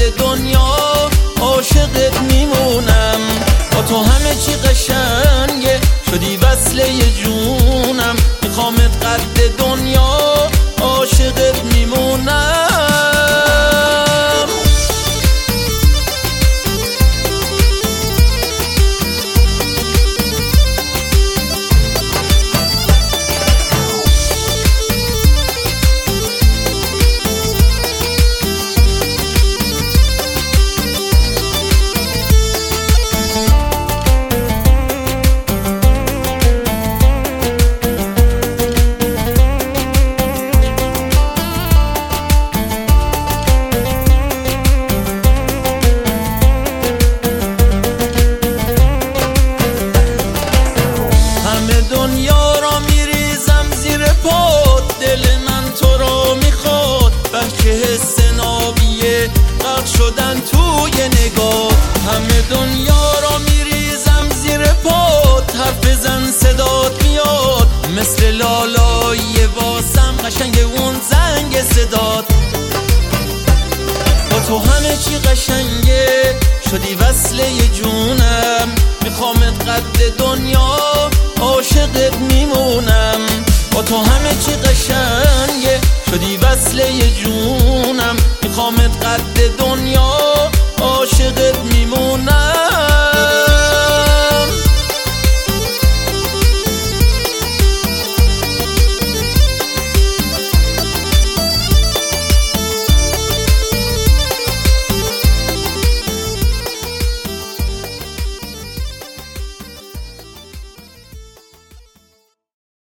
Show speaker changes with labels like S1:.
S1: دنیا عاشقت میمونم. با تو همه چی قشنگه، شدی وصله جونم. میخوامت قد دنیا عاشقت میمونم. دنیا را میریزم زیر پات، دل من تو را میخواد. بچه حس نابیه غرق شدن توی نگاه. همه دنیا را میریزم زیر پات، حرف بزن صدات میاد. مثل لالای واسم قشنگ اون زنگ صدات. با تو همه چی قشنگه، شدی وصله جونم. میخوامت قد دنیا عاشقت میمونم. با تو همه چی قشنگه، شدی وصله جونم. میخوامت قد دنیا عاشقت میمونم.